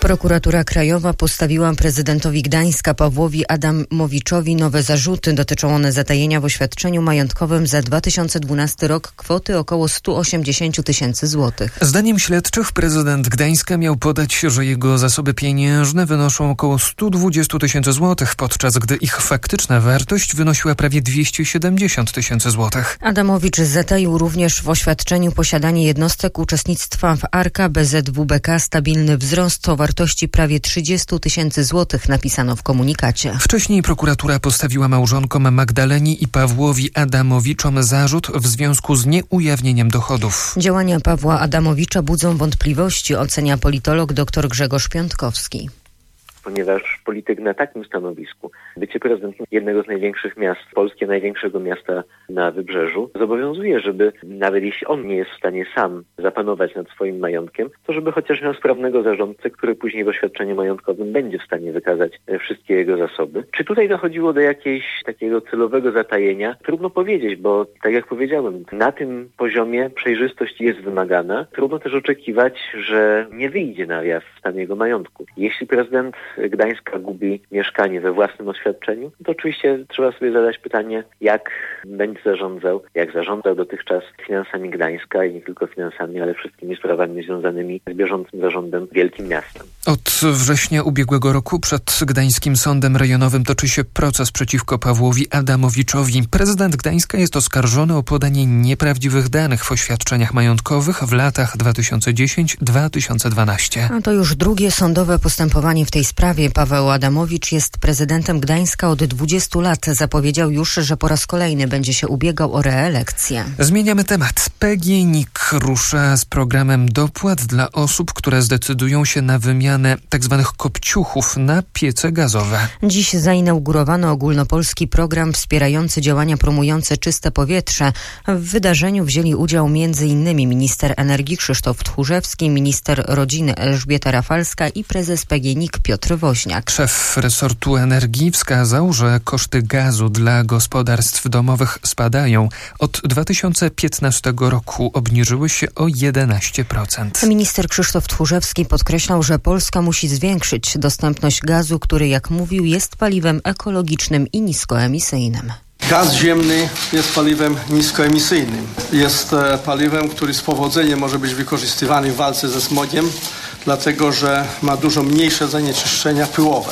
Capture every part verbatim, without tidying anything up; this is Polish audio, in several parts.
Prokuratura Krajowa postawiła prezydentowi Gdańska Pawłowi Adamowiczowi nowe zarzuty. Dotyczą one zatajenia w oświadczeniu majątkowym za dwa tysiące dwunasty rok kwoty około sto osiemdziesiąt tysięcy złotych. Zdaniem śledczych prezydent Gdańska miał podać, że jego zasoby pieniężne wynoszą około sto dwadzieścia tysięcy złotych, podczas gdy ich faktyczna wartość wynosiła prawie dwieście siedemdziesiąt tysięcy złotych. Adamowicz zataił również w oświadczeniu posiadanie jednostek uczestnictwa w Arka B Z W B K stabilny wzrost o wartości prawie trzydzieści tysięcy złotych, napisano w komunikacie. Wcześniej prokuratura postawiła małżonkom Magdalenie i Pawłowi Adamowiczom zarzut w związku z nieujawnieniem dochodów. Działania Pawła Adamowicza budzą wątpliwości, ocenia politolog dr Grzegorz Piątkowski. Ponieważ polityk na takim stanowisku, bycie prezydentem jednego z największych miast Polski, największego miasta na Wybrzeżu, zobowiązuje, żeby nawet jeśli on nie jest w stanie sam zapanować nad swoim majątkiem, to żeby chociaż miał sprawnego zarządcę, który później w oświadczeniu majątkowym będzie w stanie wykazać wszystkie jego zasoby. Czy tutaj dochodziło do jakiegoś takiego celowego zatajenia? Trudno powiedzieć, bo tak jak powiedziałem, na tym poziomie przejrzystość jest wymagana. Trudno też oczekiwać, że nie wyjdzie na jaw stan jego majątku. Jeśli prezydent Gdańska gubi mieszkanie we własnym oświadczeniu, to oczywiście trzeba sobie zadać pytanie, jak będzie zarządzał, jak zarządzał dotychczas finansami Gdańska i nie tylko finansami, ale wszystkimi sprawami związanymi z bieżącym zarządem wielkim miastem. Od września ubiegłego roku przed Gdańskim Sądem Rejonowym toczy się proces przeciwko Pawłowi Adamowiczowi. Prezydent Gdańska jest oskarżony o podanie nieprawdziwych danych w oświadczeniach majątkowych w latach dwa tysiące dziesiątym do dwa tysiące dwunastego. A to już drugie sądowe postępowanie w tej sprawie. Paweł Adamowicz jest prezydentem Gdańska od dwudziestu lat. Zapowiedział już, że po raz kolejny będzie się ubiegał o reelekcję. Zmieniamy temat. P G N I K rusza z programem dopłat dla osób, które zdecydują się na wymianę tzw. kopciuchów na piece gazowe. Dziś zainaugurowano ogólnopolski program wspierający działania promujące czyste powietrze. W wydarzeniu wzięli udział m.in. minister energii Krzysztof Tchórzewski, minister rodziny Elżbieta Rafalska i prezes P G N I K Piotr Woźniak. Szef resortu energii wskazał, że koszty gazu dla gospodarstw domowych spadają. Od dwa tysiące piętnastego roku obniżyły się o jedenaście procent. Minister Krzysztof Tchórzewski podkreślał, że Polska musi zwiększyć dostępność gazu, który, jak mówił, jest paliwem ekologicznym i niskoemisyjnym. Gaz ziemny jest paliwem niskoemisyjnym. Jest paliwem, który z powodzeniem może być wykorzystywany w walce ze smogiem, dlatego że ma dużo mniejsze zanieczyszczenia pyłowe.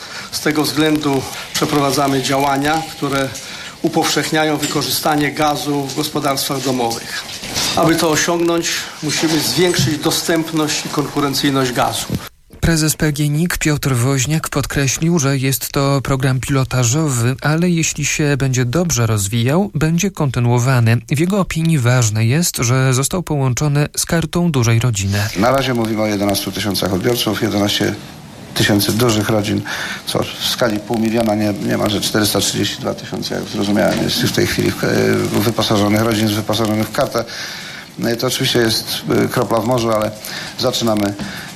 Z tego względu przeprowadzamy działania, które upowszechniają wykorzystanie gazu w gospodarstwach domowych. Aby to osiągnąć, musimy zwiększyć dostępność i konkurencyjność gazu. Prezes P G N I K Piotr Woźniak podkreślił, że jest to program pilotażowy, ale jeśli się będzie dobrze rozwijał, będzie kontynuowany. W jego opinii ważne jest, że został połączony z kartą dużej rodziny. Na razie mówimy o jedenastu tysiącach odbiorców, jedenaście tysięcy dużych rodzin, co w skali pół miliona, nie, niemalże czterysta trzydzieści dwa tysiące, jak zrozumiałem, jest w tej chwili wyposażonych rodzin, wyposażonych w kartę. To oczywiście jest kropla w morzu, ale zaczynamy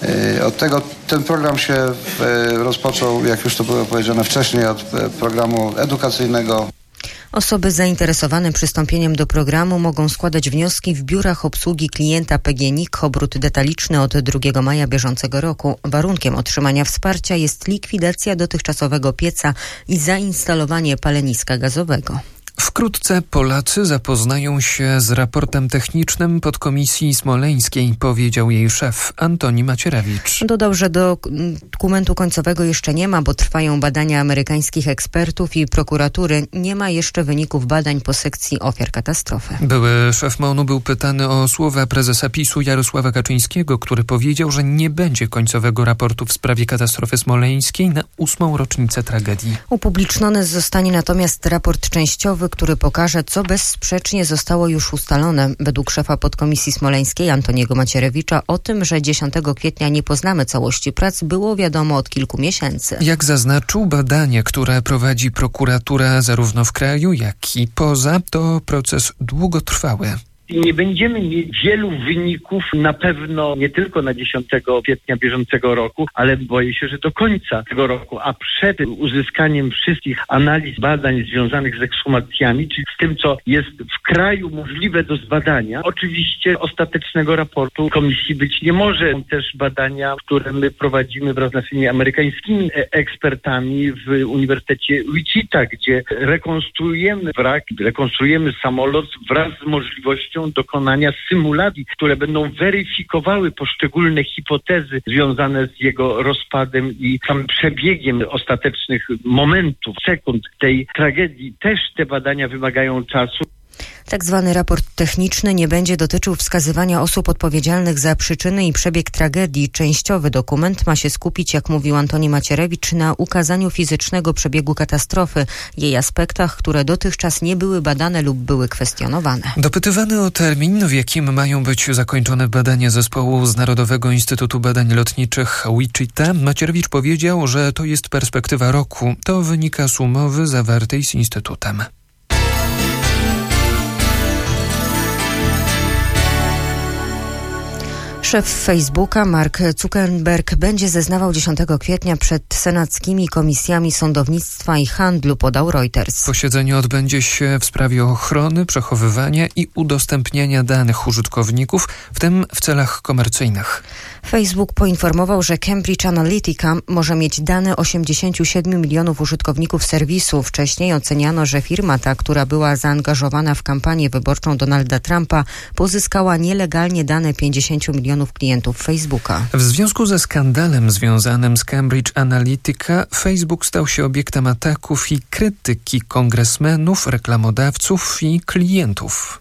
od tego. Ten program się rozpoczął, jak już to było powiedziane wcześniej, od programu edukacyjnego. Osoby zainteresowane przystąpieniem do programu mogą składać wnioski w biurach obsługi klienta P G N I K obrót detaliczny od drugiego maja bieżącego roku. Warunkiem otrzymania wsparcia jest likwidacja dotychczasowego pieca i zainstalowanie paleniska gazowego. Wkrótce Polacy zapoznają się z raportem technicznym podkomisji smoleńskiej, powiedział jej szef Antoni Macierewicz. Dodał, że do dokumentu końcowego jeszcze nie ma, bo trwają badania amerykańskich ekspertów i prokuratury. Nie ma jeszcze wyników badań po sekcji ofiar katastrofy. Były szef M O N-u był pytany o słowa prezesa PiS-u Jarosława Kaczyńskiego, który powiedział, że nie będzie końcowego raportu w sprawie katastrofy smoleńskiej na ósmą rocznicę tragedii. Upubliczniony zostanie natomiast raport częściowy, który pokaże, co bezsprzecznie zostało już ustalone. Według szefa podkomisji smoleńskiej Antoniego Macierewicza o tym, że dziesiątego kwietnia nie poznamy całości prac, było wiadomo od kilku miesięcy. Jak zaznaczył, badanie, które prowadzi prokuratura zarówno w kraju, jak i poza, to proces długotrwały. I nie będziemy mieć wielu wyników na pewno nie tylko na dziesiątego kwietnia bieżącego roku, ale boję się, że do końca tego roku, a przed uzyskaniem wszystkich analiz, badań związanych z ekshumacjami, czyli z tym, co jest w kraju możliwe do zbadania, oczywiście ostatecznego raportu komisji być nie może. Są też badania, które my prowadzimy wraz z naszymi amerykańskimi ekspertami w Uniwersytecie Wichita, gdzie rekonstruujemy wrak, rekonstruujemy samolot wraz z możliwością dokonania symulacji, które będą weryfikowały poszczególne hipotezy związane z jego rozpadem i samym przebiegiem ostatecznych momentów, sekund tej tragedii. Też te badania wymagają czasu. Tak zwany raport techniczny nie będzie dotyczył wskazywania osób odpowiedzialnych za przyczyny i przebieg tragedii. Częściowy dokument ma się skupić, jak mówił Antoni Macierewicz, na ukazaniu fizycznego przebiegu katastrofy, jej aspektach, które dotychczas nie były badane lub były kwestionowane. Dopytywany o termin, w jakim mają być zakończone badania zespołu z Narodowego Instytutu Badań Lotniczych Wichita, Macierewicz powiedział, że to jest perspektywa roku. To wynika z umowy zawartej z Instytutem. Szef Facebooka Mark Zuckerberg będzie zeznawał dziesiątego kwietnia przed senackimi komisjami sądownictwa i handlu, podał Reuters. Posiedzenie odbędzie się w sprawie ochrony, przechowywania i udostępniania danych użytkowników, w tym w celach komercyjnych. Facebook poinformował, że Cambridge Analytica może mieć dane osiemdziesięciu siedmiu milionów użytkowników serwisu. Wcześniej oceniano, że firma ta, która była zaangażowana w kampanię wyborczą Donalda Trumpa, pozyskała nielegalnie dane pięćdziesięciu milionów klientów Facebooka. W związku ze skandalem związanym z Cambridge Analytica, Facebook stał się obiektem ataków i krytyki kongresmenów, reklamodawców i klientów.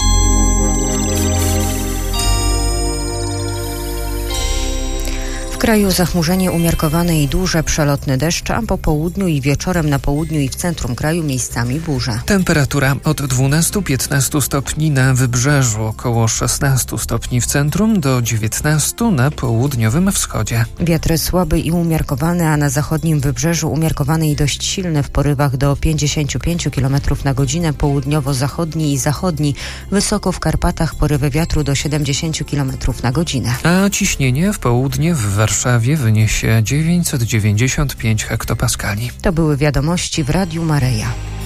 W kraju zachmurzenie umiarkowane i duże, przelotny deszcz, a po południu i wieczorem na południu i w centrum kraju miejscami burze. Temperatura od dwunastu do piętnastu stopni na wybrzeżu, około szesnastu stopni w centrum do dziewiętnastu na południowym wschodzie. Wiatry słaby i umiarkowane, a na zachodnim wybrzeżu umiarkowany i dość silny w porywach do pięćdziesięciu pięciu kilometrów na godzinę, południowo-zachodni i zachodni. Wysoko w Karpatach porywy wiatru do siedemdziesięciu kilometrów na godzinę. A ciśnienie w południe w Warszawie wyniesie dziewięćset dziewięćdziesiąt pięć hektopaskali. To były wiadomości w Radiu Maryja.